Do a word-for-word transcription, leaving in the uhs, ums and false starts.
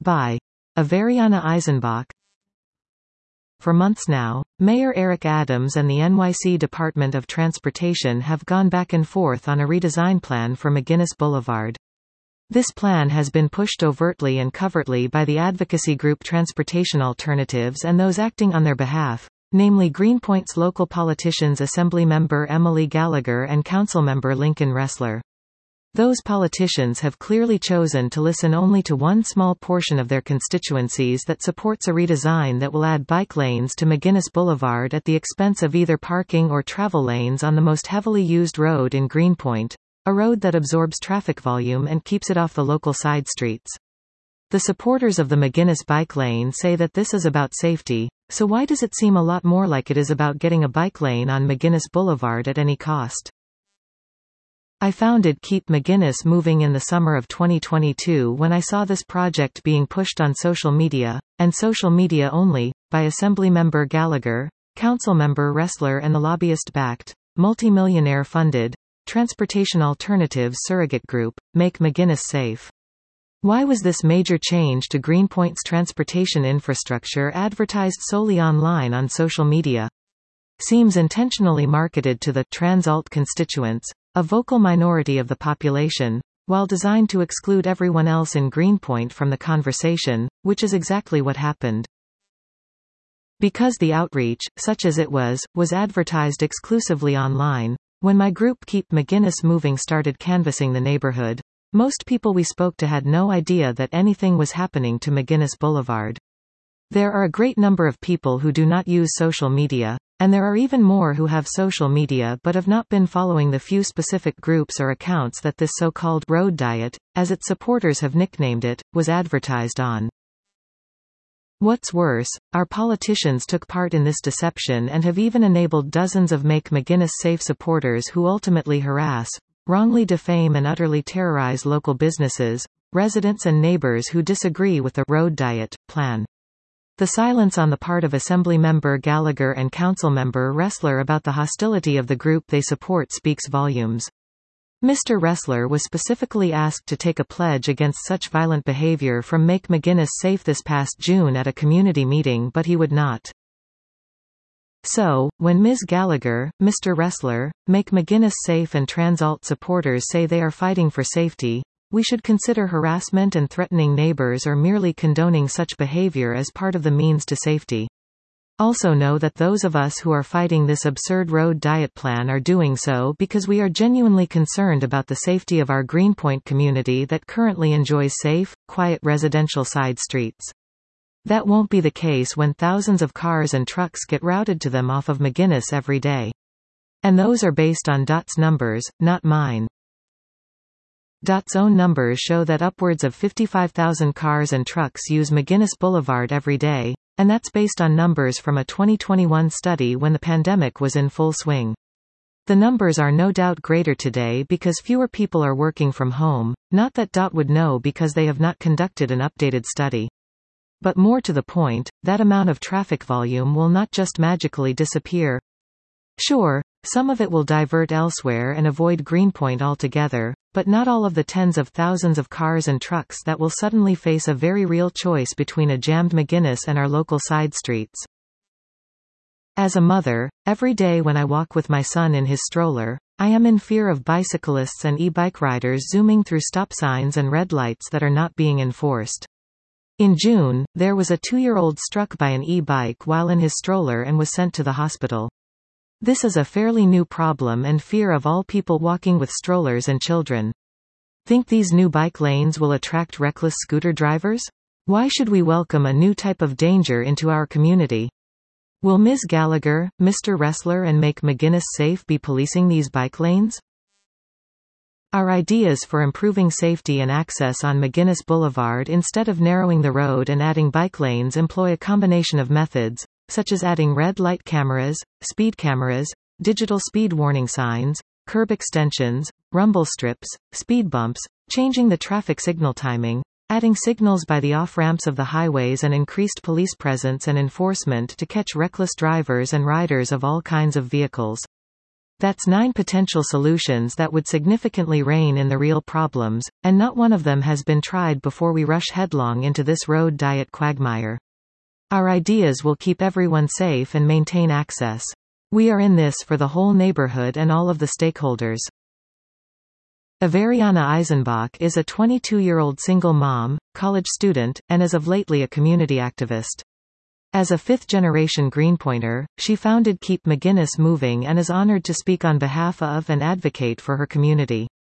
By Averiana Eisenbach. For months now, Mayor Eric Adams and the N Y C Department of Transportation have gone back and forth on a redesign plan for McGuinness Boulevard. This plan has been pushed overtly and covertly by the advocacy group Transportation Alternatives and those acting on their behalf, namely Greenpoint's local politicians Assemblymember Emily Gallagher and Councilmember Lincoln Ressler. Those politicians have clearly chosen to listen only to one small portion of their constituencies that supports a redesign that will add bike lanes to McGuinness Boulevard at the expense of either parking or travel lanes on the most heavily used road in Greenpoint, a road that absorbs traffic volume and keeps it off the local side streets. The supporters of the McGuinness bike lane say that this is about safety, so why does it seem a lot more like it is about getting a bike lane on McGuinness Boulevard at any cost? I founded Keep McGuinness Moving in the summer of twenty twenty-two when I saw this project being pushed on social media, and social media only, by Assemblymember Gallagher, Councilmember Ressler and the lobbyist-backed, multi-millionaire-funded, Transportation Alternatives surrogate group, Make McGuinness Safe. Why was this major change to Greenpoint's transportation infrastructure advertised solely online on social media? Seems intentionally marketed to the trans-alt constituents, a vocal minority of the population, while designed to exclude everyone else in Greenpoint from the conversation, which is exactly what happened. Because the outreach, such as it was, was advertised exclusively online, when my group Keep McGuinness Moving started canvassing the neighborhood, most people we spoke to had no idea that anything was happening to McGuinness Boulevard. There are a great number of people who do not use social media, and there are even more who have social media but have not been following the few specific groups or accounts that this so-called road diet, as its supporters have nicknamed it, was advertised on. What's worse, our politicians took part in this deception and have even enabled dozens of Make McGuinness Safe supporters who ultimately harass, wrongly defame and utterly terrorize local businesses, residents and neighbors who disagree with the road diet plan. The silence on the part of Assemblymember Gallagher and Councilmember Ressler about the hostility of the group they support speaks volumes. Mister Ressler was specifically asked to take a pledge against such violent behavior from Make McGuinness Safe this past June at a community meeting, but he would not. So, when Miz Gallagher, Mister Ressler, Make McGuinness Safe and Trans-Alt supporters say they are fighting for safety, we should consider harassment and threatening neighbors or merely condoning such behavior as part of the means to safety. Also know that those of us who are fighting this absurd road diet plan are doing so because we are genuinely concerned about the safety of our Greenpoint community that currently enjoys safe, quiet residential side streets. That won't be the case when thousands of cars and trucks get routed to them off of McGuinness every day. And those are based on DOT's numbers, not mine. DOT's own numbers show that upwards of fifty-five thousand cars and trucks use McGuinness Boulevard every day, and that's based on numbers from a twenty twenty-one study when the pandemic was in full swing. The numbers are no doubt greater today because fewer people are working from home, not that DOT would know because they have not conducted an updated study. But more to the point, that amount of traffic volume will not just magically disappear. Sure, some of it will divert elsewhere and avoid Greenpoint altogether, but not all of the tens of thousands of cars and trucks that will suddenly face a very real choice between a jammed McGuinness and our local side streets. As a mother, every day when I walk with my son in his stroller, I am in fear of bicyclists and e-bike riders zooming through stop signs and red lights that are not being enforced. In June, there was a two-year-old struck by an e-bike while in his stroller and was sent to the hospital. This is a fairly new problem and fear of all people walking with strollers and children. Think these new bike lanes will attract reckless scooter drivers? Why should we welcome a new type of danger into our community? Will Miz Gallagher, Mister Ressler and Make McGuinness Safe be policing these bike lanes? Our ideas for improving safety and access on McGuinness Boulevard instead of narrowing the road and adding bike lanes employ a combination of methods, such as adding red light cameras, speed cameras, digital speed warning signs, curb extensions, rumble strips, speed bumps, changing the traffic signal timing, adding signals by the off-ramps of the highways and increased police presence and enforcement to catch reckless drivers and riders of all kinds of vehicles. That's nine potential solutions that would significantly rein in the real problems, and not one of them has been tried before we rush headlong into this road diet quagmire. Our ideas will keep everyone safe and maintain access. We are in this for the whole neighborhood and all of the stakeholders. Averiana Eisenbach is a twenty-two-year-old single mom, college student, and as of lately a community activist. As a fifth-generation Greenpointer, she founded Keep McGuinness Moving and is honored to speak on behalf of and advocate for her community.